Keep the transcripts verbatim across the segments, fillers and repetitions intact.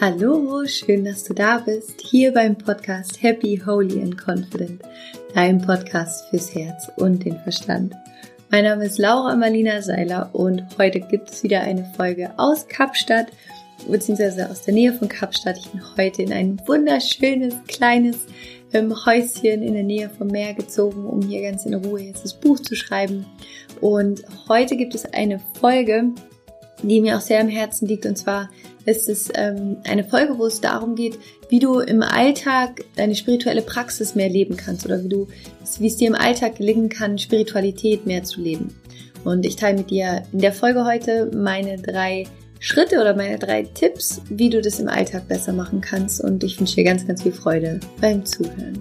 Hallo, schön, dass du da bist, hier beim Podcast Happy, Holy and Confident, dein Podcast fürs Herz und den Verstand. Mein Name ist Laura Marlina Seiler und heute gibt es wieder eine Folge aus Kapstadt, beziehungsweise aus der Nähe von Kapstadt. Ich bin heute in ein wunderschönes, kleines ähm, Häuschen in der Nähe vom Meer gezogen, um hier ganz in Ruhe jetzt das Buch zu schreiben. Und heute gibt es eine Folge, die mir auch sehr am Herzen liegt, und zwar ist es ähm, eine Folge, wo es darum geht, wie du im Alltag deine spirituelle Praxis mehr leben kannst oder wie du, wie es dir im Alltag gelingen kann, Spiritualität mehr zu leben. Und ich teile mit dir in der Folge heute meine drei Schritte oder meine drei Tipps, wie du das im Alltag besser machen kannst, und ich wünsche dir ganz, ganz viel Freude beim Zuhören.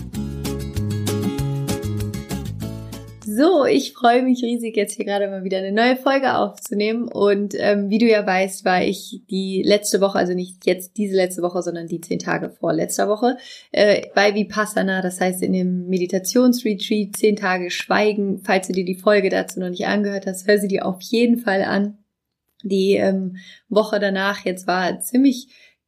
So, ich freue mich riesig, jetzt hier gerade mal wieder eine neue Folge aufzunehmen, und ähm, wie du ja weißt, war ich die letzte Woche, also nicht jetzt diese letzte Woche, sondern die zehn Tage vor letzter Woche, äh, bei Vipassana, das heißt in dem Meditationsretreat, zehn Tage Schweigen. Falls du dir die Folge dazu noch nicht angehört hast, hör sie dir auf jeden Fall an. Die ähm, Woche danach jetzt war ziemlich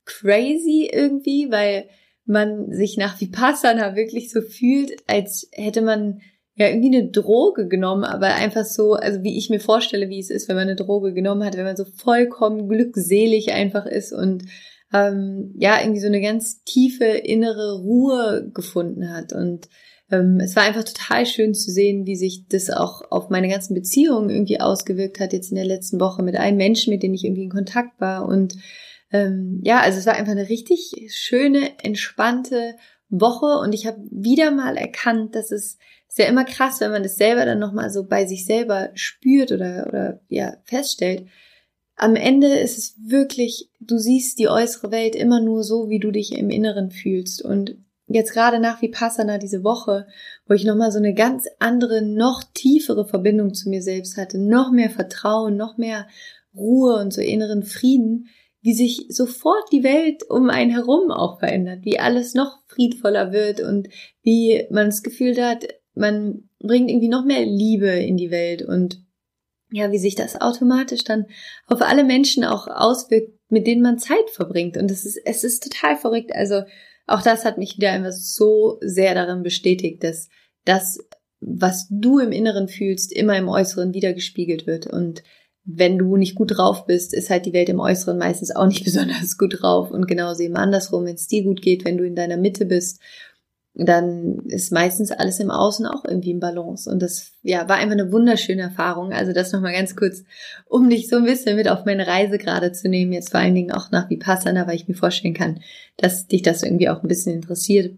crazy irgendwie, weil man sich nach Vipassana wirklich so fühlt, als hätte man ja irgendwie eine Droge genommen, aber einfach so, also wie ich mir vorstelle, wie es ist, wenn man eine Droge genommen hat, wenn man so vollkommen glückselig einfach ist und ähm, ja, irgendwie so eine ganz tiefe innere Ruhe gefunden hat. Und ähm, es war einfach total schön zu sehen, wie sich das auch auf meine ganzen Beziehungen irgendwie ausgewirkt hat, jetzt in der letzten Woche mit allen Menschen, mit denen ich irgendwie in Kontakt war. Und ähm, ja, also es war einfach eine richtig schöne, entspannte Woche, und ich habe wieder mal erkannt, dass es ist ja immer krass, wenn man das selber dann nochmal so bei sich selber spürt oder, oder ja feststellt. Am Ende ist es wirklich, du siehst die äußere Welt immer nur so, wie du dich im Inneren fühlst. Und jetzt gerade nach Vipassana diese Woche, wo ich nochmal so eine ganz andere, noch tiefere Verbindung zu mir selbst hatte, noch mehr Vertrauen, noch mehr Ruhe und so inneren Frieden, wie sich sofort die Welt um einen herum auch verändert, wie alles noch friedvoller wird und wie man das Gefühl hat, man bringt irgendwie noch mehr Liebe in die Welt, und ja, wie sich das automatisch dann auf alle Menschen auch auswirkt, mit denen man Zeit verbringt. Und es ist, es ist total verrückt. Also auch das hat mich wieder einfach so sehr darin bestätigt, dass das, was du im Inneren fühlst, immer im Äußeren wiedergespiegelt wird. Und wenn du nicht gut drauf bist, ist halt die Welt im Äußeren meistens auch nicht besonders gut drauf. Und genauso eben andersrum, wenn es dir gut geht, wenn du in deiner Mitte bist, dann ist meistens alles im Außen auch irgendwie im Balance. Und das ja war einfach eine wunderschöne Erfahrung. Also das nochmal ganz kurz, um dich so ein bisschen mit auf meine Reise gerade zu nehmen, jetzt vor allen Dingen auch nach Vipassana, weil ich mir vorstellen kann, dass dich das irgendwie auch ein bisschen interessiert.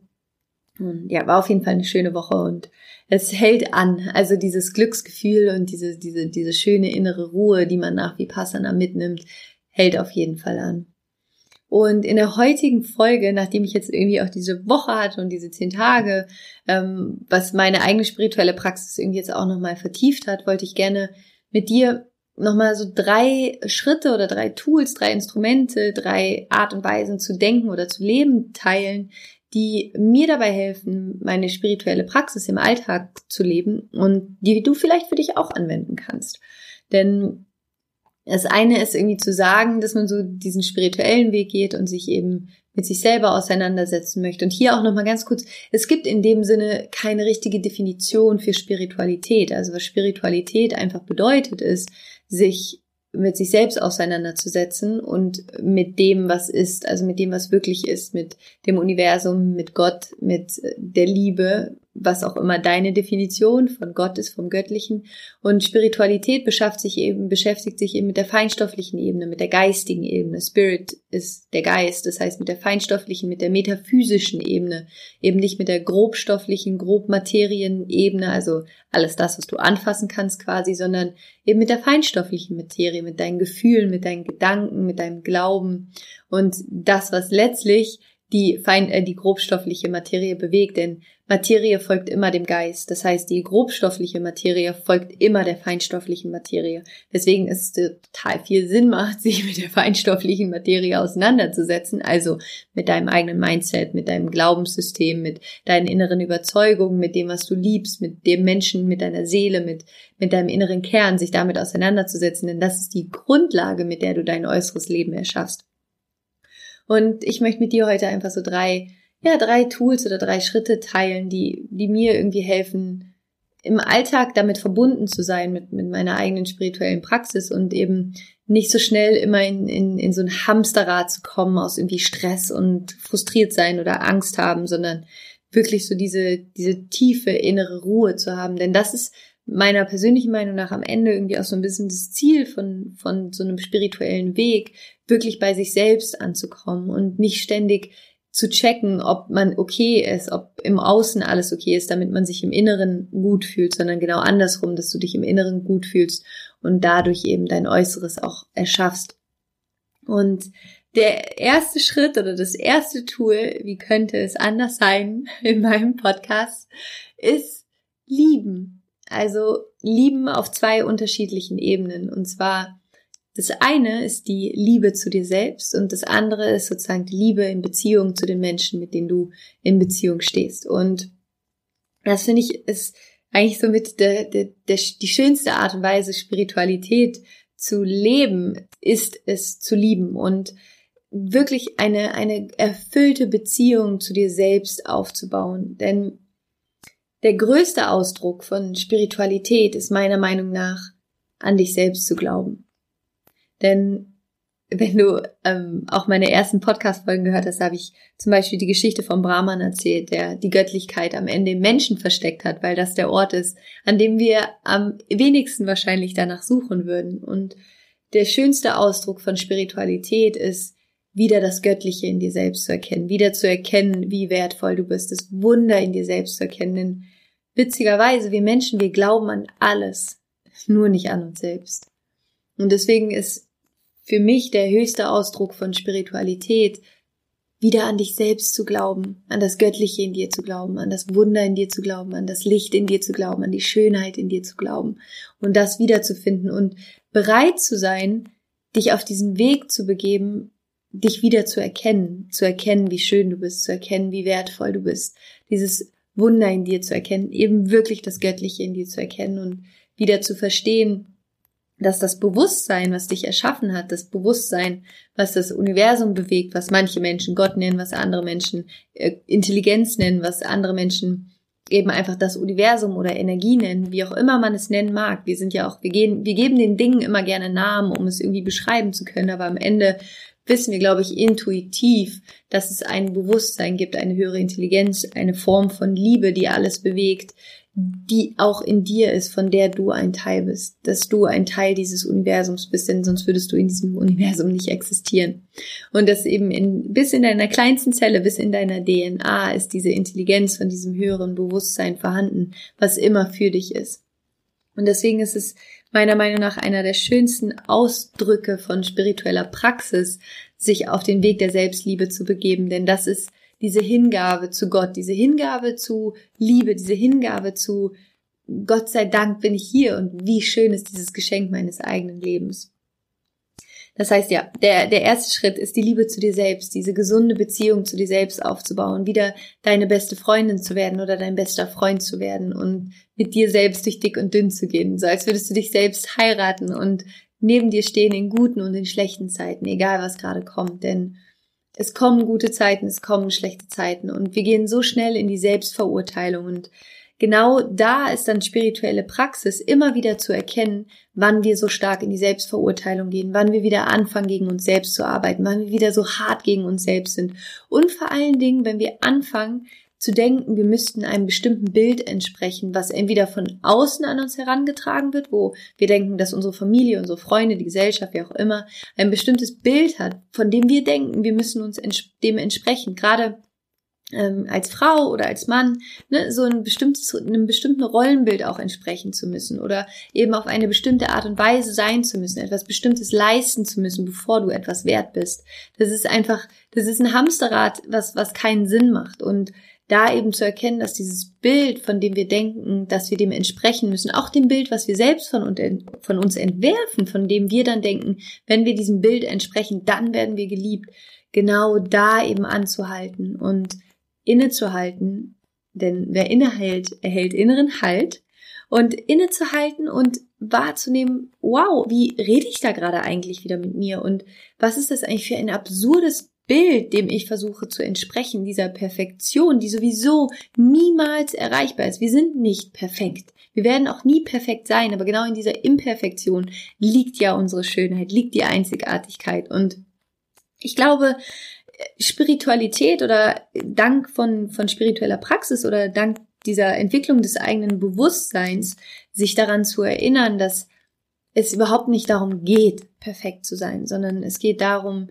Und ja, war auf jeden Fall eine schöne Woche, und es hält an. Also dieses Glücksgefühl und diese, diese, diese schöne innere Ruhe, die man nach Vipassana mitnimmt, hält auf jeden Fall an. Und in der heutigen Folge, nachdem ich jetzt irgendwie auch diese Woche hatte und diese zehn Tage, ähm, was meine eigene spirituelle Praxis irgendwie jetzt auch nochmal vertieft hat, wollte ich gerne mit dir nochmal so drei Schritte oder drei Tools, drei Instrumente, drei Art und Weisen zu denken oder zu leben teilen, die mir dabei helfen, meine spirituelle Praxis im Alltag zu leben und die du vielleicht für dich auch anwenden kannst. Denn das eine ist irgendwie zu sagen, dass man so diesen spirituellen Weg geht und sich eben mit sich selber auseinandersetzen möchte. Und hier auch nochmal ganz kurz, es gibt in dem Sinne keine richtige Definition für Spiritualität. Also was Spiritualität einfach bedeutet, ist, sich mit sich selbst auseinanderzusetzen und mit dem, was ist, also mit dem, was wirklich ist, mit dem Universum, mit Gott, mit der Liebe, was auch immer deine Definition von Gott ist, vom Göttlichen. Und Spiritualität beschäftigt sich eben, beschäftigt sich eben mit der feinstofflichen Ebene, mit der geistigen Ebene. Spirit ist der Geist, das heißt mit der feinstofflichen, mit der metaphysischen Ebene, eben nicht mit der grobstofflichen, grobmaterienebene, also alles das, was du anfassen kannst quasi, sondern eben mit der feinstofflichen Materie, mit deinen Gefühlen, mit deinen Gedanken, mit deinem Glauben und das, was letztlich die fein, äh, die grobstoffliche Materie bewegt, denn Materie folgt immer dem Geist. Das heißt, die grobstoffliche Materie folgt immer der feinstofflichen Materie. Deswegen ist es total viel Sinn macht, sich mit der feinstofflichen Materie auseinanderzusetzen, also mit deinem eigenen Mindset, mit deinem Glaubenssystem, mit deinen inneren Überzeugungen, mit dem, was du liebst, mit dem Menschen, mit deiner Seele, mit, mit deinem inneren Kern, sich damit auseinanderzusetzen, denn das ist die Grundlage, mit der du dein äußeres Leben erschaffst. Und ich möchte mit dir heute einfach so drei, ja, drei Tools oder drei Schritte teilen, die, die mir irgendwie helfen, im Alltag damit verbunden zu sein mit, mit meiner eigenen spirituellen Praxis und eben nicht so schnell immer in, in, in so ein Hamsterrad zu kommen aus irgendwie Stress und frustriert sein oder Angst haben, sondern wirklich so diese, diese tiefe innere Ruhe zu haben. Denn das ist meiner persönlichen Meinung nach am Ende irgendwie auch so ein bisschen das Ziel von, von so einem spirituellen Weg, wirklich bei sich selbst anzukommen und nicht ständig zu checken, ob man okay ist, ob im Außen alles okay ist, damit man sich im Inneren gut fühlt, sondern genau andersrum, dass du dich im Inneren gut fühlst und dadurch eben dein Äußeres auch erschaffst. Und der erste Schritt oder das erste Tool, wie könnte es anders sein in meinem Podcast, ist lieben. Also lieben auf zwei unterschiedlichen Ebenen. Und zwar das eine ist die Liebe zu dir selbst und das andere ist sozusagen die Liebe in Beziehung zu den Menschen, mit denen du in Beziehung stehst. Und das finde ich ist eigentlich somit der, der, der, die schönste Art und Weise, Spiritualität zu leben, ist es zu lieben und wirklich eine, eine erfüllte Beziehung zu dir selbst aufzubauen. Denn der größte Ausdruck von Spiritualität ist meiner Meinung nach, an dich selbst zu glauben. Denn wenn du ähm, auch meine ersten Podcast-Folgen gehört hast, habe ich zum Beispiel die Geschichte von Brahman erzählt, der die Göttlichkeit am Ende im Menschen versteckt hat, weil das der Ort ist, an dem wir am wenigsten wahrscheinlich danach suchen würden. Und der schönste Ausdruck von Spiritualität ist, wieder das Göttliche in dir selbst zu erkennen, wieder zu erkennen, wie wertvoll du bist, das Wunder in dir selbst zu erkennen. Denn witzigerweise, wir Menschen, wir glauben an alles, nur nicht an uns selbst. Und deswegen ist für mich der höchste Ausdruck von Spiritualität, wieder an dich selbst zu glauben, an das Göttliche in dir zu glauben, an das Wunder in dir zu glauben, an das Licht in dir zu glauben, an die Schönheit in dir zu glauben und das wiederzufinden und bereit zu sein, dich auf diesen Weg zu begeben, dich wieder zu erkennen, zu erkennen, wie schön du bist, zu erkennen, wie wertvoll du bist, dieses Wunder in dir zu erkennen, eben wirklich das Göttliche in dir zu erkennen und wieder zu verstehen, dass das Bewusstsein, was dich erschaffen hat, das Bewusstsein, was das Universum bewegt, was manche Menschen Gott nennen, was andere Menschen äh, Intelligenz nennen, was andere Menschen eben einfach das Universum oder Energie nennen, wie auch immer man es nennen mag. Wir sind ja auch, wir gehen, wir geben den Dingen immer gerne Namen, um es irgendwie beschreiben zu können, aber am Ende wissen wir, glaube ich, intuitiv, dass es ein Bewusstsein gibt, eine höhere Intelligenz, eine Form von Liebe, die alles bewegt, die auch in dir ist, von der du ein Teil bist, dass du ein Teil dieses Universums bist, denn sonst würdest du in diesem Universum nicht existieren. Und dass eben in, bis in deiner kleinsten Zelle, bis in deiner D N A ist diese Intelligenz von diesem höheren Bewusstsein vorhanden, was immer für dich ist. Und deswegen ist es meiner Meinung nach einer der schönsten Ausdrücke von spiritueller Praxis, sich auf den Weg der Selbstliebe zu begeben, denn das ist diese Hingabe zu Gott, diese Hingabe zu Liebe, diese Hingabe zu Gott sei Dank bin ich hier und wie schön ist dieses Geschenk meines eigenen Lebens. Das heißt ja, der, der erste Schritt ist die Liebe zu dir selbst, diese gesunde Beziehung zu dir selbst aufzubauen, wieder deine beste Freundin zu werden oder dein bester Freund zu werden und mit dir selbst durch dick und dünn zu gehen, so als würdest du dich selbst heiraten und neben dir stehen in guten und in schlechten Zeiten, egal was gerade kommt, denn es kommen gute Zeiten, es kommen schlechte Zeiten und wir gehen so schnell in die Selbstverurteilung und genau da ist dann spirituelle Praxis, immer wieder zu erkennen, wann wir so stark in die Selbstverurteilung gehen, wann wir wieder anfangen, gegen uns selbst zu arbeiten, wann wir wieder so hart gegen uns selbst sind und vor allen Dingen, wenn wir anfangen zu denken, wir müssten einem bestimmten Bild entsprechen, was entweder von außen an uns herangetragen wird, wo wir denken, dass unsere Familie, unsere Freunde, die Gesellschaft, wie auch immer, ein bestimmtes Bild hat, von dem wir denken, wir müssen uns dem entsprechen. Gerade ähm, als Frau oder als Mann, ne, so ein bestimmtes, einem bestimmten Rollenbild auch entsprechen zu müssen oder eben auf eine bestimmte Art und Weise sein zu müssen, etwas Bestimmtes leisten zu müssen, bevor du etwas wert bist. Das ist einfach, das ist ein Hamsterrad, was, was keinen Sinn macht und da eben zu erkennen, dass dieses Bild, von dem wir denken, dass wir dem entsprechen müssen, auch dem Bild, was wir selbst von, von uns entwerfen, von dem wir dann denken, wenn wir diesem Bild entsprechen, dann werden wir geliebt, genau da eben anzuhalten und innezuhalten, denn wer innehält, erhält inneren Halt und innezuhalten und wahrzunehmen, wow, wie rede ich da gerade eigentlich wieder mit mir und was ist das eigentlich für ein absurdes Bild, dem ich versuche zu entsprechen, dieser Perfektion, die sowieso niemals erreichbar ist. Wir sind nicht perfekt. Wir werden auch nie perfekt sein, aber genau in dieser Imperfektion liegt ja unsere Schönheit, liegt die Einzigartigkeit. Und ich glaube, Spiritualität oder dank von, von spiritueller Praxis oder dank dieser Entwicklung des eigenen Bewusstseins, sich daran zu erinnern, dass es überhaupt nicht darum geht, perfekt zu sein, sondern es geht darum,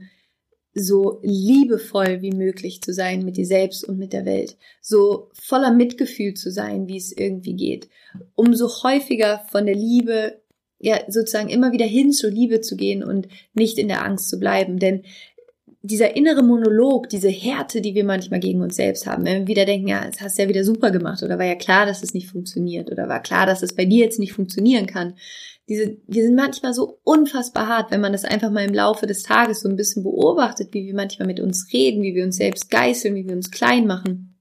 so liebevoll wie möglich zu sein mit dir selbst und mit der Welt, so voller Mitgefühl zu sein, wie es irgendwie geht, umso häufiger von der Liebe, ja, sozusagen immer wieder hin zur Liebe zu gehen und nicht in der Angst zu bleiben, denn dieser innere Monolog, diese Härte, die wir manchmal gegen uns selbst haben, wenn wir wieder denken, ja, das hast du ja wieder super gemacht oder war ja klar, dass es nicht funktioniert oder war klar, dass es bei dir jetzt nicht funktionieren kann. Diese, wir sind manchmal so unfassbar hart, wenn man das einfach mal im Laufe des Tages so ein bisschen beobachtet, wie wir manchmal mit uns reden, wie wir uns selbst geißeln, wie wir uns klein machen.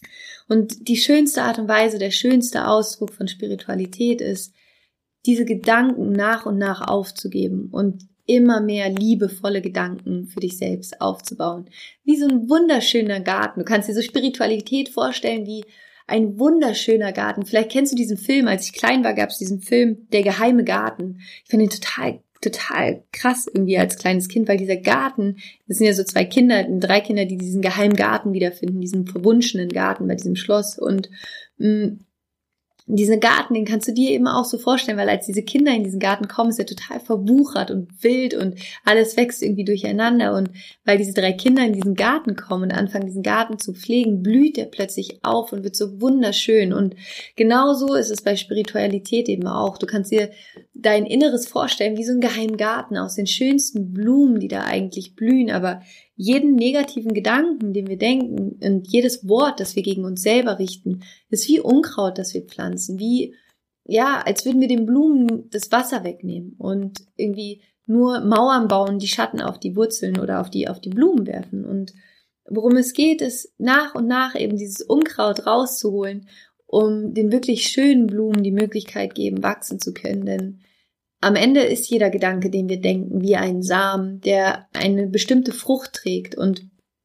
Und die schönste Art und Weise, der schönste Ausdruck von Spiritualität ist, diese Gedanken nach und nach aufzugeben und immer mehr liebevolle Gedanken für dich selbst aufzubauen. Wie so ein wunderschöner Garten. Du kannst dir so Spiritualität vorstellen wie ein wunderschöner Garten. Vielleicht kennst du diesen Film. Als ich klein war, gab es diesen Film Der geheime Garten. Ich fand ihn total, total krass irgendwie als kleines Kind, weil dieser Garten, das sind ja so zwei Kinder, drei Kinder, die diesen geheimen Garten wiederfinden, diesen verwunschenen Garten bei diesem Schloss. Und mh, diesen Garten, den kannst du dir eben auch so vorstellen, weil als diese Kinder in diesen Garten kommen, ist er total verwuchert und wild und alles wächst irgendwie durcheinander. Und weil diese drei Kinder in diesen Garten kommen und anfangen, diesen Garten zu pflegen, blüht er plötzlich auf und wird so wunderschön. Und genauso ist es bei Spiritualität eben auch. Du kannst dir dein Inneres vorstellen wie so ein geheimen Garten aus den schönsten Blumen, die da eigentlich blühen, aber jeden negativen Gedanken, den wir denken und jedes Wort, das wir gegen uns selber richten, ist wie Unkraut, das wir pflanzen, wie, ja, als würden wir den Blumen das Wasser wegnehmen und irgendwie nur Mauern bauen, die Schatten auf die Wurzeln oder auf die, auf die Blumen werfen. Und worum es geht, ist nach und nach eben dieses Unkraut rauszuholen, um den wirklich schönen Blumen die Möglichkeit geben, wachsen zu können, denn am Ende ist jeder Gedanke, den wir denken, wie ein Samen, der eine bestimmte Frucht trägt. Und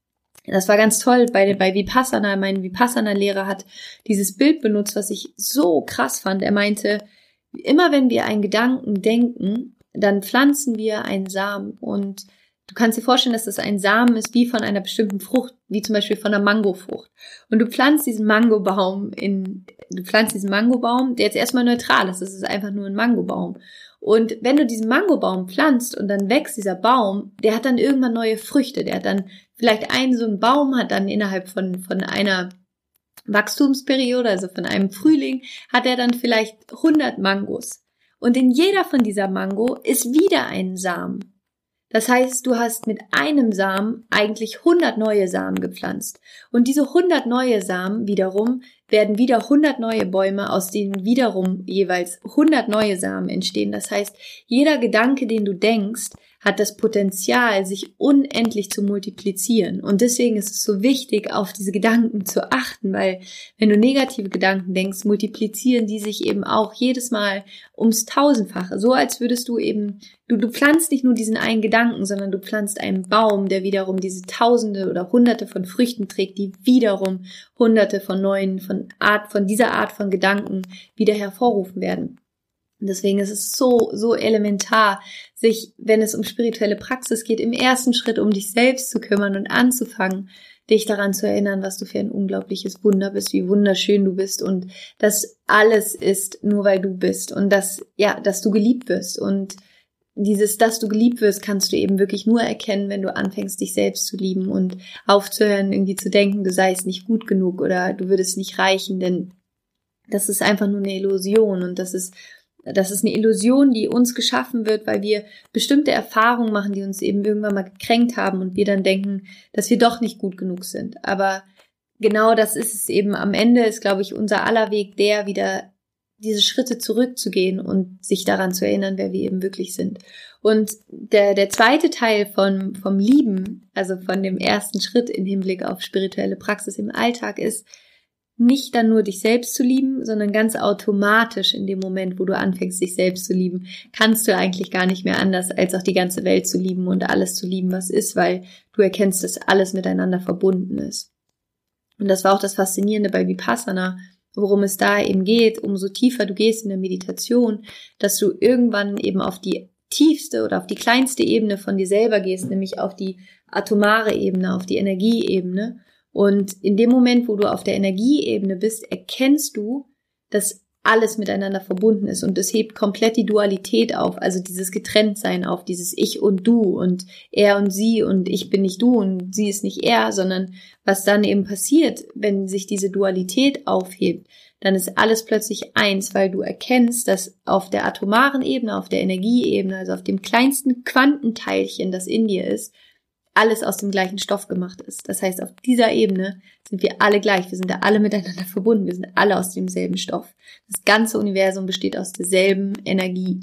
das war ganz toll bei, bei Vipassana. Mein Vipassana-Lehrer hat dieses Bild benutzt, was ich so krass fand. Er meinte, immer wenn wir einen Gedanken denken, dann pflanzen wir einen Samen. Und du kannst dir vorstellen, dass das ein Samen ist wie von einer bestimmten Frucht, wie zum Beispiel von einer Mangofrucht. Und du pflanzt diesen Mangobaum in, du pflanzt diesen Mangobaum, der jetzt erstmal neutral ist. Das ist einfach nur ein Mangobaum. Und wenn du diesen Mangobaum pflanzt und dann wächst dieser Baum, der hat dann irgendwann neue Früchte. Der hat dann vielleicht einen so einen Baum, hat dann innerhalb von, von einer Wachstumsperiode, also von einem Frühling, hat er dann vielleicht hundert Mangos. Und in jeder von dieser Mango ist wieder ein Samen. Das heißt, du hast mit einem Samen eigentlich hundert neue Samen gepflanzt. Und diese hundert neue Samen wiederum werden wieder hundert neue Bäume, aus denen wiederum jeweils hundert neue Samen entstehen. Das heißt, jeder Gedanke, den du denkst, hat das Potenzial, sich unendlich zu multiplizieren. Und deswegen ist es so wichtig, auf diese Gedanken zu achten, weil wenn du negative Gedanken denkst, multiplizieren die sich eben auch jedes Mal ums Tausendfache. So als würdest du eben, du, du pflanzt nicht nur diesen einen Gedanken, sondern du pflanzt einen Baum, der wiederum diese Tausende oder Hunderte von Früchten trägt, die wiederum Hunderte von neuen, von Art, von dieser Art von Gedanken wieder hervorrufen werden. Und deswegen ist es so, so elementar, sich, wenn es um spirituelle Praxis geht, im ersten Schritt um dich selbst zu kümmern und anzufangen, dich daran zu erinnern, was du für ein unglaubliches Wunder bist, wie wunderschön du bist und dass alles ist nur weil du bist und dass, ja, dass du geliebt wirst. Und dieses, dass du geliebt wirst, kannst du eben wirklich nur erkennen, wenn du anfängst, dich selbst zu lieben und aufzuhören, irgendwie zu denken, du seist nicht gut genug oder du würdest nicht reichen, denn das ist einfach nur eine Illusion und das ist Das ist eine Illusion, die uns geschaffen wird, weil wir bestimmte Erfahrungen machen, die uns eben irgendwann mal gekränkt haben und wir dann denken, dass wir doch nicht gut genug sind. Aber genau das ist es eben. Am Ende ist, glaube ich, unser aller Weg der, wieder diese Schritte zurückzugehen und sich daran zu erinnern, wer wir eben wirklich sind. Und der, der zweite Teil von, vom Lieben, also von dem ersten Schritt im Hinblick auf spirituelle Praxis im Alltag ist, nicht dann nur dich selbst zu lieben, sondern ganz automatisch in dem Moment, wo du anfängst, dich selbst zu lieben, kannst du eigentlich gar nicht mehr anders, als auch die ganze Welt zu lieben und alles zu lieben, was ist, weil du erkennst, dass alles miteinander verbunden ist. Und das war auch das Faszinierende bei Vipassana, worum es da eben geht, umso tiefer du gehst in der Meditation, dass du irgendwann eben auf die tiefste oder auf die kleinste Ebene von dir selber gehst, nämlich auf die atomare Ebene, auf die Energieebene. Und in dem Moment, wo du auf der Energieebene bist, erkennst du, dass alles miteinander verbunden ist und es hebt komplett die Dualität auf, also dieses Getrenntsein auf, dieses Ich und Du und er und sie und ich bin nicht du und sie ist nicht er, sondern was dann eben passiert, wenn sich diese Dualität aufhebt, dann ist alles plötzlich eins, weil du erkennst, dass auf der atomaren Ebene, auf der Energieebene, also auf dem kleinsten Quantenteilchen, das in dir ist, alles aus dem gleichen Stoff gemacht ist. Das heißt, auf dieser Ebene sind wir alle gleich. Wir sind da alle miteinander verbunden. Wir sind alle aus demselben Stoff. Das ganze Universum besteht aus derselben Energie.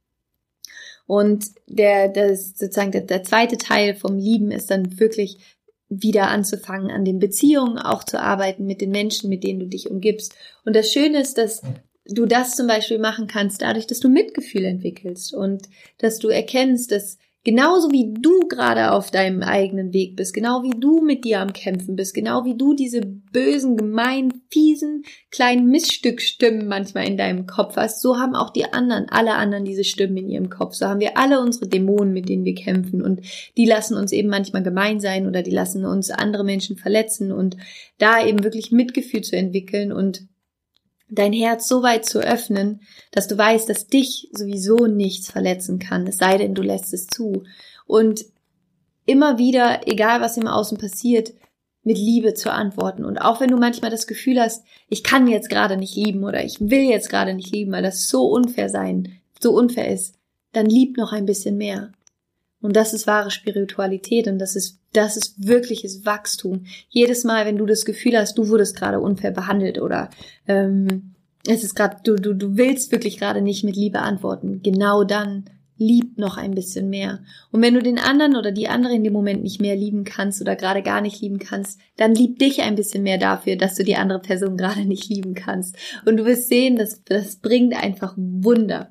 Und der, das sozusagen der, der zweite Teil vom Lieben ist dann wirklich wieder anzufangen, an den Beziehungen auch zu arbeiten mit den Menschen, mit denen du dich umgibst. Und das Schöne ist, dass du das zum Beispiel machen kannst, dadurch, dass du Mitgefühl entwickelst und dass du erkennst, dass genauso wie du gerade auf deinem eigenen Weg bist, genau wie du mit dir am Kämpfen bist, genau wie du diese bösen, gemeinen, fiesen, kleinen Missstücksstimmen manchmal in deinem Kopf hast, so haben auch die anderen, alle anderen diese Stimmen in ihrem Kopf. So haben wir alle unsere Dämonen, mit denen wir kämpfen und die lassen uns eben manchmal gemein sein oder die lassen uns andere Menschen verletzen und da eben wirklich Mitgefühl zu entwickeln und dein Herz so weit zu öffnen, dass du weißt, dass dich sowieso nichts verletzen kann, es sei denn, du lässt es zu. Und immer wieder, egal was im Außen passiert, mit Liebe zu antworten. Und auch wenn du manchmal das Gefühl hast, ich kann jetzt gerade nicht lieben oder ich will jetzt gerade nicht lieben, weil das so unfair sein, so unfair ist, dann lieb noch ein bisschen mehr. Und das ist wahre Spiritualität und das ist, das ist wirkliches Wachstum. Jedes Mal, wenn du das Gefühl hast, du wurdest gerade unfair behandelt oder ähm, es ist gerade, du, du, du willst wirklich gerade nicht mit Liebe antworten, genau dann lieb noch ein bisschen mehr. Und wenn du den anderen oder die andere in dem Moment nicht mehr lieben kannst oder gerade gar nicht lieben kannst, dann lieb dich ein bisschen mehr dafür, dass du die andere Person gerade nicht lieben kannst. Und du wirst sehen, das, das bringt einfach Wunder.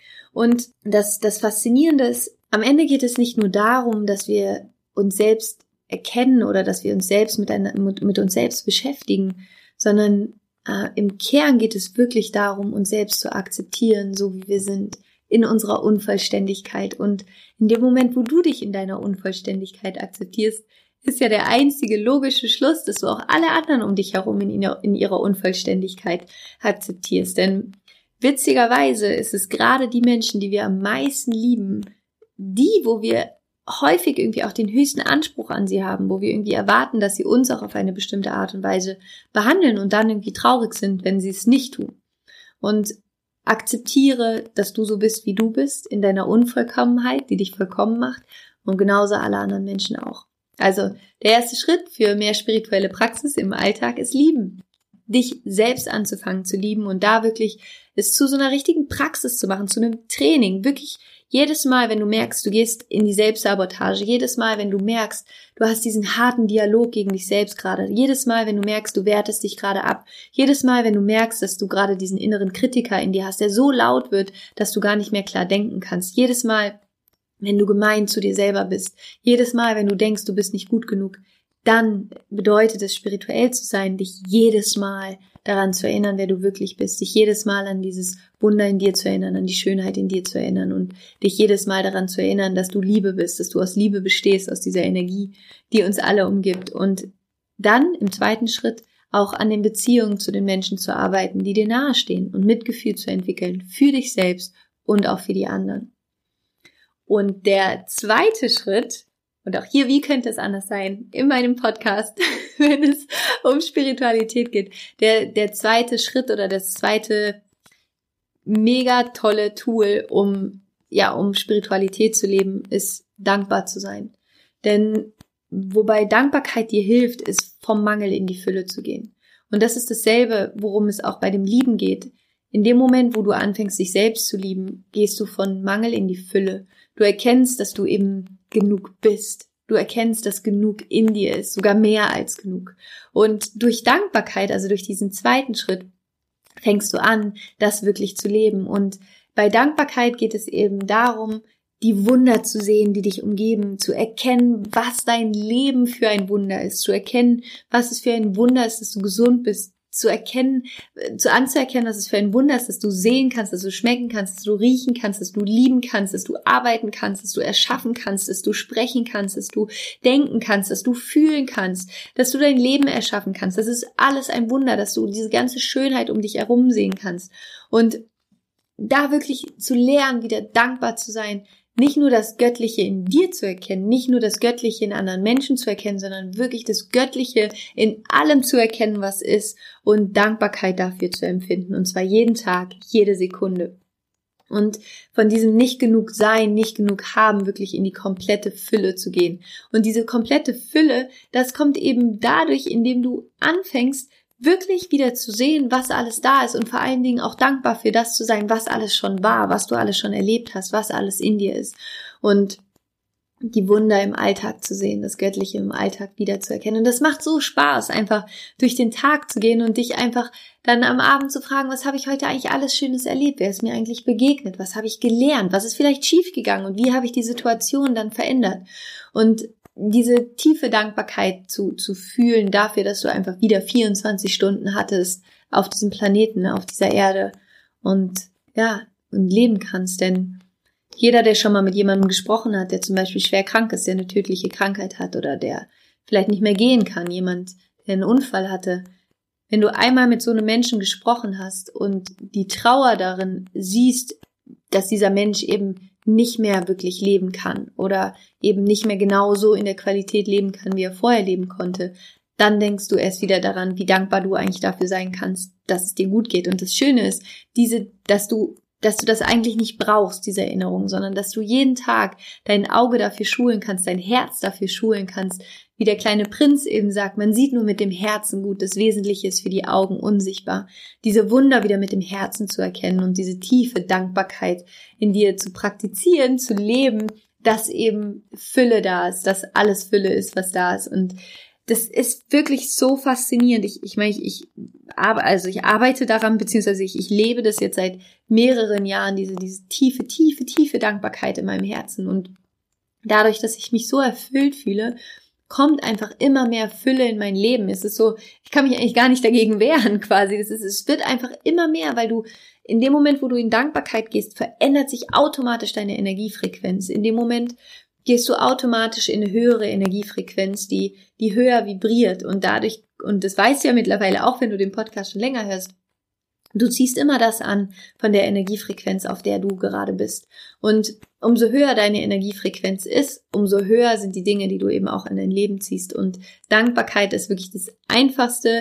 Und das, das Faszinierende ist, am Ende geht es nicht nur darum, dass wir uns selbst erkennen oder dass wir uns selbst mit, einer, mit, mit uns selbst beschäftigen, sondern äh, im Kern geht es wirklich darum, uns selbst zu akzeptieren, so wie wir sind, in unserer Unvollständigkeit. Und in dem Moment, wo du dich in deiner Unvollständigkeit akzeptierst, ist ja der einzige logische Schluss, dass du auch alle anderen um dich herum in, in ihrer Unvollständigkeit akzeptierst. Denn witzigerweise ist es gerade die Menschen, die wir am meisten lieben, die, wo wir häufig irgendwie auch den höchsten Anspruch an sie haben, wo wir irgendwie erwarten, dass sie uns auch auf eine bestimmte Art und Weise behandeln und dann irgendwie traurig sind, wenn sie es nicht tun. Und akzeptiere, dass du so bist, wie du bist, in deiner Unvollkommenheit, die dich vollkommen macht und genauso alle anderen Menschen auch. Also der erste Schritt für mehr spirituelle Praxis im Alltag ist lieben. Dich selbst anzufangen zu lieben und da wirklich es zu so einer richtigen Praxis zu machen, zu einem Training, wirklich jedes Mal, wenn du merkst, du gehst in die Selbstsabotage, jedes Mal, wenn du merkst, du hast diesen harten Dialog gegen dich selbst gerade, jedes Mal, wenn du merkst, du wertest dich gerade ab, jedes Mal, wenn du merkst, dass du gerade diesen inneren Kritiker in dir hast, der so laut wird, dass du gar nicht mehr klar denken kannst, jedes Mal, wenn du gemein zu dir selber bist, jedes Mal, wenn du denkst, du bist nicht gut genug, dann bedeutet es, spirituell zu sein, dich jedes Mal daran zu erinnern, wer du wirklich bist, dich jedes Mal an dieses Wunder in dir zu erinnern, an die Schönheit in dir zu erinnern und dich jedes Mal daran zu erinnern, dass du Liebe bist, dass du aus Liebe bestehst, aus dieser Energie, die uns alle umgibt. Und dann im zweiten Schritt auch an den Beziehungen zu den Menschen zu arbeiten, die dir nahestehen und Mitgefühl zu entwickeln für dich selbst und auch für die anderen. Und der zweite Schritt, und auch hier, wie könnte es anders sein, in meinem Podcast, wenn es um Spiritualität geht, der, der zweite Schritt oder das zweite mega tolle Tool, um, ja, um Spiritualität zu leben, ist dankbar zu sein. Denn wobei Dankbarkeit dir hilft, ist vom Mangel in die Fülle zu gehen. Und das ist dasselbe, worum es auch bei dem Lieben geht. In dem Moment, wo du anfängst, dich selbst zu lieben, gehst du von Mangel in die Fülle. Du erkennst, dass du eben genug bist. du erkennst, dass genug in dir ist, sogar mehr als genug. Und durch Dankbarkeit, also durch diesen zweiten Schritt, fängst du an, das wirklich zu leben. Und bei Dankbarkeit geht es eben darum, die Wunder zu sehen, die dich umgeben, zu erkennen, was dein Leben für ein Wunder ist, zu erkennen, was es für ein Wunder ist, dass du gesund bist, zu erkennen, zu anzuerkennen, was es für ein Wunder ist, dass du sehen kannst, dass du schmecken kannst, dass du riechen kannst, dass du lieben kannst, dass du arbeiten kannst, dass du erschaffen kannst, dass du sprechen kannst, dass du denken kannst, dass du fühlen kannst, dass du dein Leben erschaffen kannst. Das ist alles ein Wunder, dass du diese ganze Schönheit um dich herum sehen kannst. Und da wirklich zu lernen, wieder dankbar zu sein, nicht nur das Göttliche in dir zu erkennen, nicht nur das Göttliche in anderen Menschen zu erkennen, sondern wirklich das Göttliche in allem zu erkennen, was ist, und Dankbarkeit dafür zu empfinden. Und zwar jeden Tag, jede Sekunde. Und von diesem nicht genug sein, nicht genug haben, wirklich in die komplette Fülle zu gehen. Und diese komplette Fülle, das kommt eben dadurch, indem du anfängst, wirklich wieder zu sehen, was alles da ist, und vor allen Dingen auch dankbar für das zu sein, was alles schon war, was du alles schon erlebt hast, was alles in dir ist, und die Wunder im Alltag zu sehen, das Göttliche im Alltag wieder zu erkennen. Und das macht so Spaß, einfach durch den Tag zu gehen und dich einfach dann am Abend zu fragen, was habe ich heute eigentlich alles Schönes erlebt, wer ist mir eigentlich begegnet, was habe ich gelernt, was ist vielleicht schiefgegangen und wie habe ich die Situation dann verändert. Und diese tiefe Dankbarkeit zu, zu fühlen dafür, dass du einfach wieder vierundzwanzig Stunden hattest auf diesem Planeten, auf dieser Erde, und ja, und leben kannst. Denn jeder, der schon mal mit jemandem gesprochen hat, der zum Beispiel schwer krank ist, der eine tödliche Krankheit hat oder der vielleicht nicht mehr gehen kann, jemand, der einen Unfall hatte, wenn du einmal mit so einem Menschen gesprochen hast und die Trauer darin siehst, dass dieser Mensch eben nicht mehr wirklich leben kann oder eben nicht mehr genauso in der Qualität leben kann, wie er vorher leben konnte, dann denkst du erst wieder daran, wie dankbar du eigentlich dafür sein kannst, dass es dir gut geht. Und das Schöne ist, diese, dass du, dass du das eigentlich nicht brauchst, diese Erinnerung, sondern dass du jeden Tag dein Auge dafür schulen kannst, dein Herz dafür schulen kannst, wie der kleine Prinz eben sagt, man sieht nur mit dem Herzen gut, das Wesentliche ist für die Augen unsichtbar. Diese Wunder wieder mit dem Herzen zu erkennen und diese tiefe Dankbarkeit in dir zu praktizieren, zu leben, dass eben Fülle da ist, dass alles Fülle ist, was da ist. Und das ist wirklich so faszinierend. Ich, ich meine, ich, ich, also ich arbeite daran, beziehungsweise ich, ich lebe das jetzt seit mehreren Jahren, diese, diese tiefe, tiefe, tiefe Dankbarkeit in meinem Herzen. Und dadurch, dass ich mich so erfüllt fühle, kommt einfach immer mehr Fülle in mein Leben. Es ist so, ich kann mich eigentlich gar nicht dagegen wehren quasi. Es ist, es wird einfach immer mehr, weil du in dem Moment, wo du in Dankbarkeit gehst, verändert sich automatisch deine Energiefrequenz. In dem Moment gehst du automatisch in eine höhere Energiefrequenz, die, die höher vibriert, und dadurch, und das weißt du ja mittlerweile auch, wenn du den Podcast schon länger hörst, du ziehst immer das an von der Energiefrequenz, auf der du gerade bist. Und umso höher deine Energiefrequenz ist, umso höher sind die Dinge, die du eben auch in dein Leben ziehst. Und Dankbarkeit ist wirklich das einfachste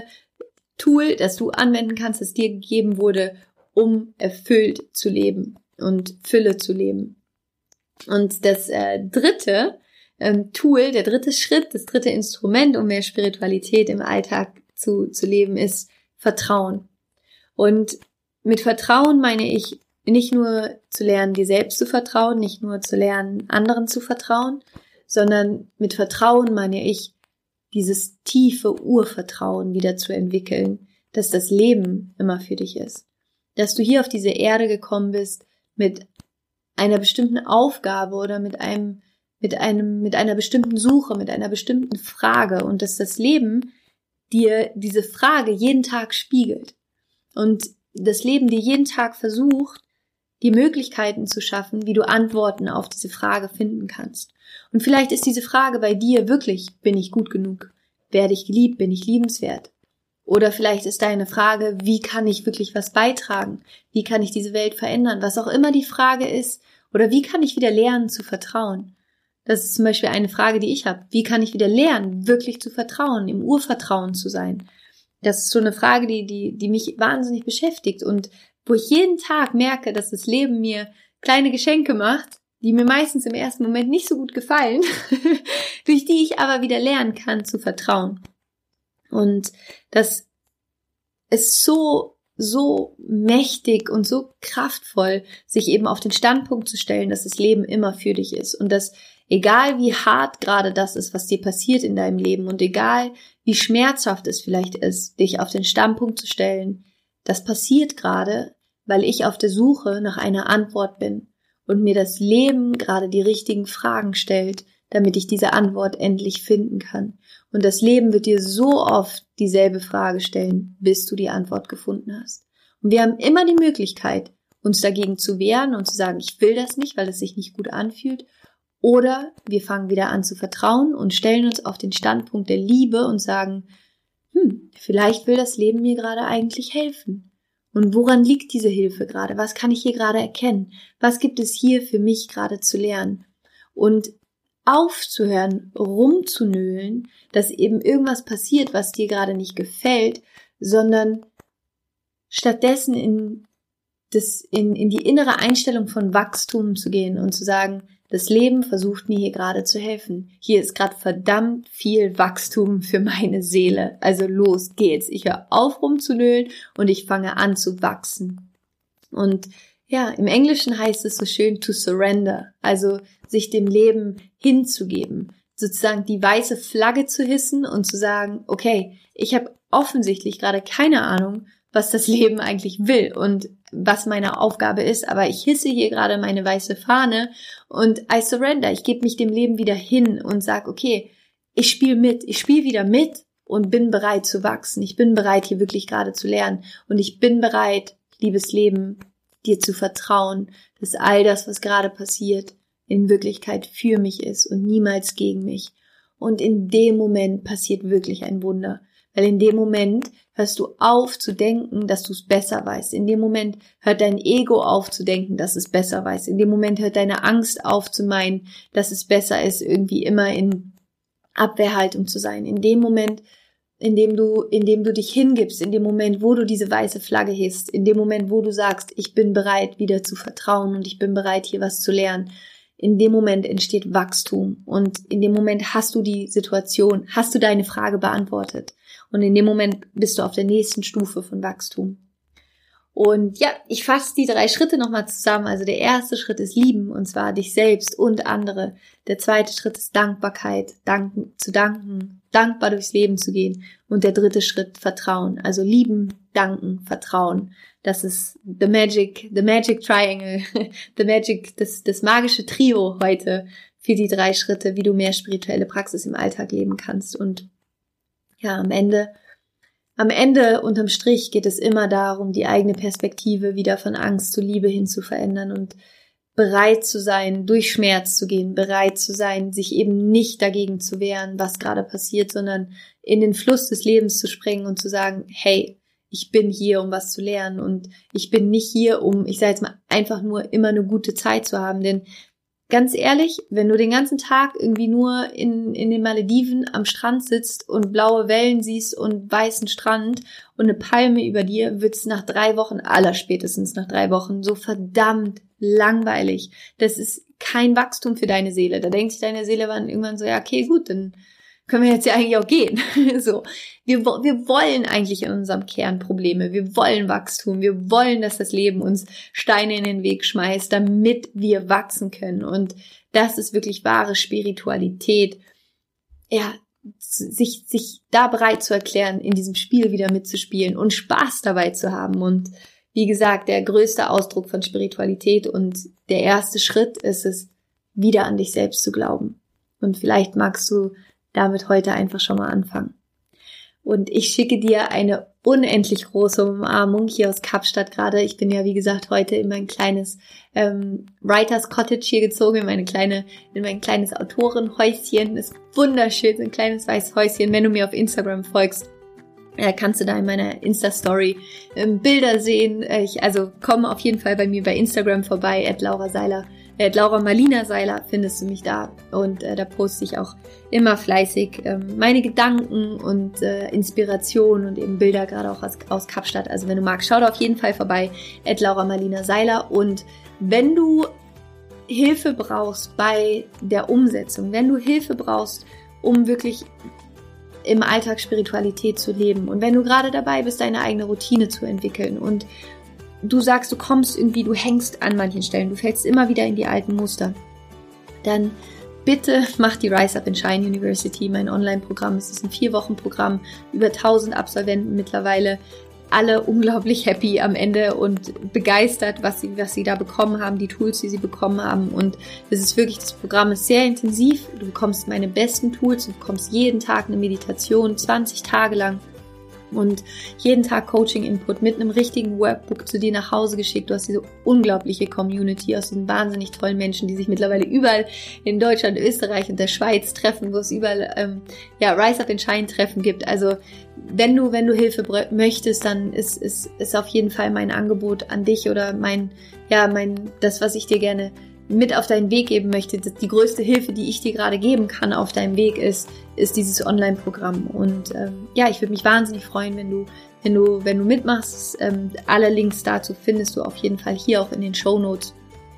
Tool, das du anwenden kannst, das dir gegeben wurde, um erfüllt zu leben und Fülle zu leben. Und das äh, dritte ähm, Tool, der dritte Schritt, das dritte Instrument, um mehr Spiritualität im Alltag zu, zu leben, ist Vertrauen. Und mit Vertrauen meine ich nicht nur zu lernen, dir selbst zu vertrauen, nicht nur zu lernen, anderen zu vertrauen, sondern mit Vertrauen meine ich, dieses tiefe Urvertrauen wieder zu entwickeln, dass das Leben immer für dich ist. Dass du hier auf diese Erde gekommen bist mit einer bestimmten Aufgabe oder mit einem, mit einem, mit einer bestimmten Suche, mit einer bestimmten Frage, und dass das Leben dir diese Frage jeden Tag spiegelt. Und das Leben dir jeden Tag versucht, die Möglichkeiten zu schaffen, wie du Antworten auf diese Frage finden kannst. Und vielleicht ist diese Frage bei dir wirklich, bin ich gut genug? Werde ich geliebt? Bin ich liebenswert? Oder vielleicht ist deine Frage, wie kann ich wirklich was beitragen? Wie kann ich diese Welt verändern? Was auch immer die Frage ist. Oder wie kann ich wieder lernen zu vertrauen? Das ist zum Beispiel eine Frage, die ich habe. Wie kann ich wieder lernen, wirklich zu vertrauen, im Urvertrauen zu sein? Das ist so eine Frage, die, die, die mich wahnsinnig beschäftigt und wo ich jeden Tag merke, dass das Leben mir kleine Geschenke macht, die mir meistens im ersten Moment nicht so gut gefallen, durch die ich aber wieder lernen kann zu vertrauen. Und das ist so, so mächtig und so kraftvoll, sich eben auf den Standpunkt zu stellen, dass das Leben immer für dich ist und dass egal wie hart gerade das ist, was dir passiert in deinem Leben und egal wie schmerzhaft es vielleicht ist, dich auf den Standpunkt zu stellen, das passiert gerade, weil ich auf der Suche nach einer Antwort bin und mir das Leben gerade die richtigen Fragen stellt, damit ich diese Antwort endlich finden kann. Und das Leben wird dir so oft dieselbe Frage stellen, bis du die Antwort gefunden hast. Und wir haben immer die Möglichkeit, uns dagegen zu wehren und zu sagen, ich will das nicht, weil es sich nicht gut anfühlt. Oder wir fangen wieder an zu vertrauen und stellen uns auf den Standpunkt der Liebe und sagen, hm, vielleicht will das Leben mir gerade eigentlich helfen. Und woran liegt diese Hilfe gerade? Was kann ich hier gerade erkennen? Was gibt es hier für mich gerade zu lernen? Und aufzuhören, rumzunölen, dass eben irgendwas passiert, was dir gerade nicht gefällt, sondern stattdessen in, das, in, in die innere Einstellung von Wachstum zu gehen und zu sagen, das Leben versucht mir hier gerade zu helfen. Hier ist gerade verdammt viel Wachstum für meine Seele. Also los geht's. Ich höre auf rumzunölen und ich fange an zu wachsen. Und ja, im Englischen heißt es so schön to surrender, also sich dem Leben hinzugeben, sozusagen die weiße Flagge zu hissen und zu sagen, okay, ich habe offensichtlich gerade keine Ahnung, was das Leben eigentlich will und was meine Aufgabe ist, aber ich hisse hier gerade meine weiße Fahne und I surrender, ich gebe mich dem Leben wieder hin und sage, okay, ich spiele mit, ich spiele wieder mit und bin bereit zu wachsen, ich bin bereit hier wirklich gerade zu lernen und ich bin bereit, liebes Leben, dir zu vertrauen, dass all das, was gerade passiert, in Wirklichkeit für mich ist und niemals gegen mich. Und in dem Moment passiert wirklich ein Wunder. Weil in dem Moment hörst du auf zu denken, dass du es besser weißt. In dem Moment hört dein Ego auf zu denken, dass es besser weiß. In dem Moment hört deine Angst auf zu meinen, dass es besser ist, irgendwie immer in Abwehrhaltung zu sein. In dem Moment in dem du, in dem du dich hingibst, in dem Moment, wo du diese weiße Flagge hisst, in dem Moment, wo du sagst, ich bin bereit, wieder zu vertrauen und ich bin bereit, hier was zu lernen, in dem Moment entsteht Wachstum und in dem Moment hast du die Situation, hast du deine Frage beantwortet und in dem Moment bist du auf der nächsten Stufe von Wachstum. Und ja, ich fasse die drei Schritte nochmal zusammen. Also der erste Schritt ist Lieben, und zwar dich selbst und andere. Der zweite Schritt ist Dankbarkeit, danken, zu danken, dankbar durchs Leben zu gehen. Und der dritte Schritt Vertrauen. Also lieben, danken, vertrauen. Das ist the magic, the magic triangle, the magic, das, das magische Trio heute für die drei Schritte, wie du mehr spirituelle Praxis im Alltag leben kannst. Und ja, am Ende Am Ende, unterm Strich, geht es immer darum, die eigene Perspektive wieder von Angst zu Liebe hin zu verändern und bereit zu sein, durch Schmerz zu gehen, bereit zu sein, sich eben nicht dagegen zu wehren, was gerade passiert, sondern in den Fluss des Lebens zu springen und zu sagen, hey, ich bin hier, um was zu lernen und ich bin nicht hier, um, ich sage jetzt mal, einfach nur immer eine gute Zeit zu haben, denn ganz ehrlich, wenn du den ganzen Tag irgendwie nur in, in den Malediven am Strand sitzt und blaue Wellen siehst und weißen Strand und eine Palme über dir, wird's nach drei Wochen, allerspätestens nach drei Wochen, so verdammt langweilig. Das ist kein Wachstum für deine Seele. Da denkt sich deine Seele dann irgendwann so, ja, okay, gut, dann können wir jetzt ja eigentlich auch gehen. So, wir, wir wollen eigentlich in unserem Kern Probleme. Wir wollen Wachstum. Wir wollen, dass das Leben uns Steine in den Weg schmeißt, damit wir wachsen können. Und das ist wirklich wahre Spiritualität. Ja, sich, sich da bereit zu erklären, in diesem Spiel wieder mitzuspielen und Spaß dabei zu haben. Und wie gesagt, der größte Ausdruck von Spiritualität und der erste Schritt ist es, wieder an dich selbst zu glauben. Und vielleicht magst du damit heute einfach schon mal anfangen. Und ich schicke dir eine unendlich große Umarmung hier aus Kapstadt gerade. Ich bin ja, wie gesagt, heute in mein kleines ähm, Writers Cottage hier gezogen, in meine kleine, in mein kleines Autorenhäuschen. Das ist wunderschön, so ein kleines weißes Häuschen. Wenn du mir auf Instagram folgst, äh, kannst du da in meiner Insta-Story ähm, Bilder sehen. Äh, ich, also komm auf jeden Fall bei mir bei Instagram vorbei, at Laura Seiler. Äh, Laura Marlina Seiler findest du mich da und äh, da poste ich auch immer fleißig ähm, meine Gedanken und äh, Inspiration und eben Bilder gerade auch aus, aus Kapstadt. Also wenn du magst, schau da auf jeden Fall vorbei, at Laura Marlina Seiler. Und wenn du Hilfe brauchst bei der Umsetzung, wenn du Hilfe brauchst, um wirklich im Alltag Spiritualität zu leben. Und wenn du gerade dabei bist, deine eigene Routine zu entwickeln und du sagst, du kommst irgendwie, du hängst an manchen Stellen, du fällst immer wieder in die alten Muster, dann bitte mach die Rise Up and Shine University, mein Online-Programm. Es ist ein Vier-Wochen-Programm, über tausend Absolventen mittlerweile, alle unglaublich happy am Ende und begeistert, was sie, was sie da bekommen haben, die Tools, die sie bekommen haben. Und es ist wirklich, das Programm ist sehr intensiv. Du bekommst meine besten Tools, du bekommst jeden Tag eine Meditation, zwanzig Tage lang. Und jeden Tag Coaching-Input mit einem richtigen Workbook zu dir nach Hause geschickt. Du hast diese unglaubliche Community aus diesen wahnsinnig tollen Menschen, die sich mittlerweile überall in Deutschland, Österreich und der Schweiz treffen, wo es überall ähm, ja, Rise Up and Shine Treffen gibt. Also wenn du wenn du Hilfe möchtest, dann ist, ist, ist auf jeden Fall mein Angebot an dich oder mein ja mein das, was ich dir gerne mit auf deinen Weg geben möchte. Die größte Hilfe, die ich dir gerade geben kann auf deinem Weg, ist, ist dieses Online-Programm. Und ähm, ja, ich würde mich wahnsinnig freuen, wenn du, wenn du, wenn du mitmachst. Ähm, alle Links dazu findest du auf jeden Fall hier auch in den Shownotes.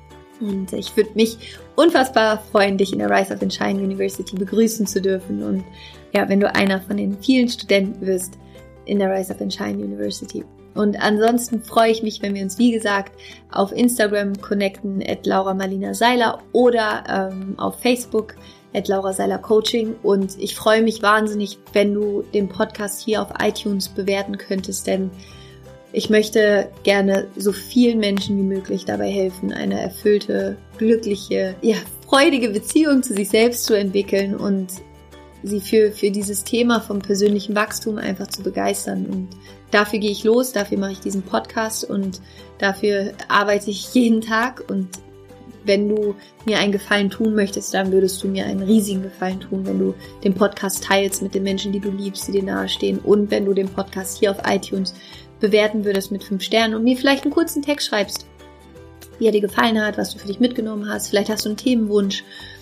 Und ich würde mich unfassbar freuen, dich in der Rise Up and Shine University begrüßen zu dürfen. Und ja, wenn du einer von den vielen Studenten wirst in der Rise Up and Shine University. Und ansonsten freue ich mich, wenn wir uns, wie gesagt, auf Instagram connecten, at Laura Marlina Seiler oder ähm, auf Facebook, at Laura Seiler Coaching. Und ich freue mich wahnsinnig, wenn du den Podcast hier auf iTunes bewerten könntest, denn ich möchte gerne so vielen Menschen wie möglich dabei helfen, eine erfüllte, glückliche, ja, freudige Beziehung zu sich selbst zu entwickeln und sie für, für dieses Thema vom persönlichen Wachstum einfach zu begeistern. Und dafür gehe ich los, dafür mache ich diesen Podcast und dafür arbeite ich jeden Tag. Und wenn du mir einen Gefallen tun möchtest, dann würdest du mir einen riesigen Gefallen tun, wenn du den Podcast teilst mit den Menschen, die du liebst, die dir nahestehen, und wenn du den Podcast hier auf iTunes bewerten würdest mit fünf Sternen und mir vielleicht einen kurzen Text schreibst, wie er dir gefallen hat, was du für dich mitgenommen hast. Vielleicht hast du einen Themenwunsch.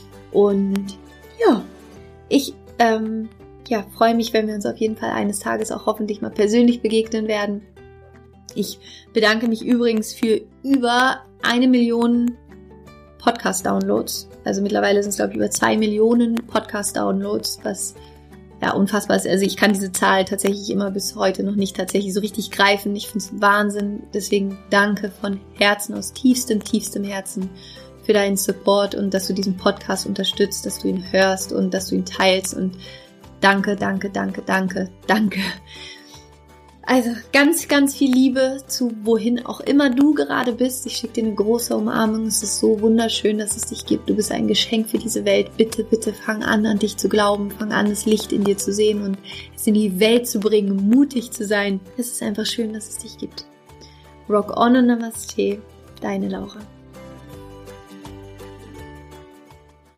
Und ja, ich ähm, ja, freue mich, wenn wir uns auf jeden Fall eines Tages auch hoffentlich mal persönlich begegnen werden. Ich bedanke mich übrigens für über eine Million Podcast-Downloads. Also mittlerweile sind es, glaube ich, über zwei Millionen Podcast-Downloads, was ja unfassbar ist. Also ich kann diese Zahl tatsächlich immer bis heute noch nicht tatsächlich so richtig greifen. Ich finde es Wahnsinn. Deswegen danke von Herzen, aus tiefstem, tiefstem Herzen für deinen Support und dass du diesen Podcast unterstützt, dass du ihn hörst und dass du ihn teilst. Und danke, danke, danke, danke, danke. Also ganz, ganz viel Liebe zu wohin auch immer du gerade bist. Ich schicke dir eine große Umarmung. Es ist so wunderschön, dass es dich gibt. Du bist ein Geschenk für diese Welt. Bitte, bitte fang an, an dich zu glauben. Fang an, das Licht in dir zu sehen und es in die Welt zu bringen, mutig zu sein. Es ist einfach schön, dass es dich gibt. Rock on und Namaste, deine Laura.